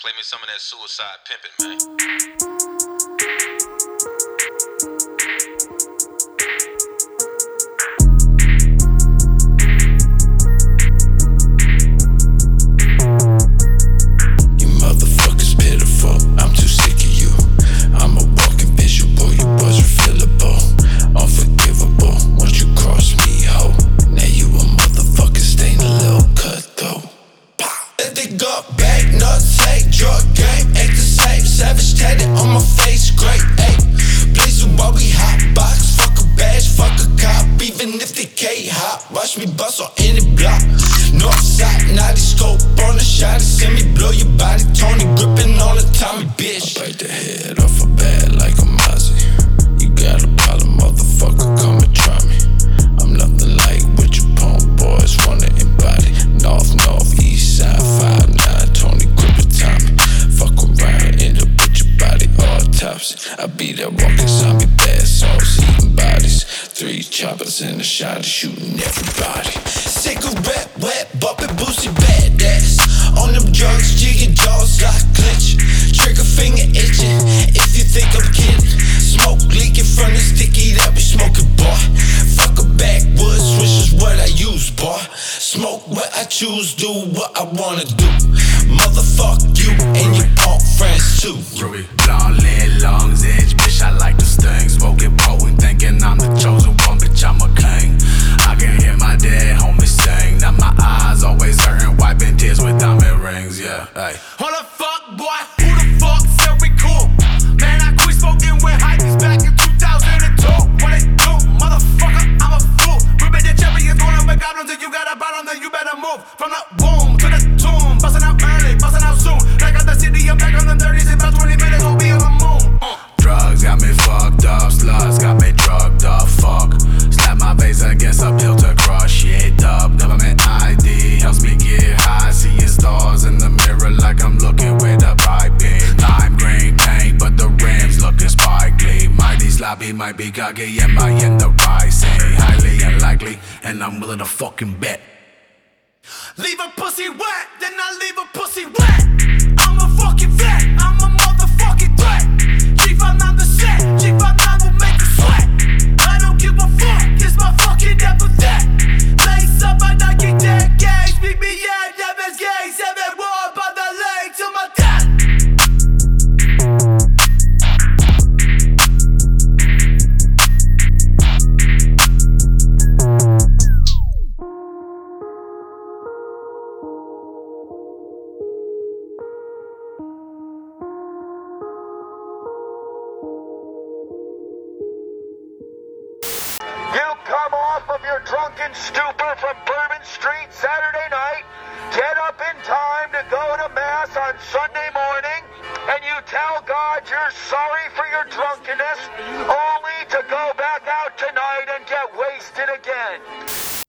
Play me some of that Suicide Pimpin', man. Watch me bust on any block. Northside, naughty scope on the shot. Send me blow your body. Tony gripping all the time, bitch. I bite the head off a bat like a Mozzie. You got a problem, motherfucker, come and try me. I'm nothing like what you punk boys wanna embody. North, east side, 5'9", Tony gripping Tommy. Fuck around, end up with your body autopsy. I be that walking zombie, bad sauce, eating bodies. 3 choppers in the shot, shooting everybody. Cigarette wet, bumping Boosie badass. On them drugs, jigging jaws like clench. Trigger finger itching, if you think I'm kidding. Smoke leaking from the sticky that we smoking, boy. Fuck a backwoods, switch is what I use, boy. Smoke what I choose, do what I wanna do. Motherfuck you and your punk friends too. Ruby, long leg, long edge, bitch, I like the sting. Smoking potent, thinking I'm the chosen one, bitch, I'm a king. I can hear my dad, homie, sing. Now my eyes always hurting, wiping tears with diamond rings, yeah, hey. Hold the fuck, boy, who the fuck said we cool? Man, I quit smoking with hypebeast back in 2002. What it do, motherfucker, I'm a fool. Ruby the champions, going with goblins, and you got a bottom, then you better move. From the boom to the tomb, busting out early, busting out soon. Back out the city, I'm back on the 30s, in about 20 minutes, we'll be on the moon. Drugs got me fucked up, sluts got me drugged up, fuck. Slap my face against a pill to crush shit up. Government ID helps me get high, seeing stars in the mirror like I'm looking with a pipe in. Lime green paint, but the rims looking sparkly. Mighty sloppy, might be cocky, am I in the right? Say highly unlikely, and I'm willing to fucking bet. Leave a pussy wet, then I leave a pussy wet. I'm a fucking vet, I'm a motherfucking threat. G59 the set, G59 will make you sweat. I don't give a fuck, it's my fucking epithet. Lace up my Nike deck, gauge, BBM, Devils gauge, 7 war by the leg to my death. You come off of your drunken stupor from Bourbon Street Saturday night, get up in time to go to Mass on Sunday morning, and you tell God you're sorry for your drunkenness, only to go back out tonight and get wasted again.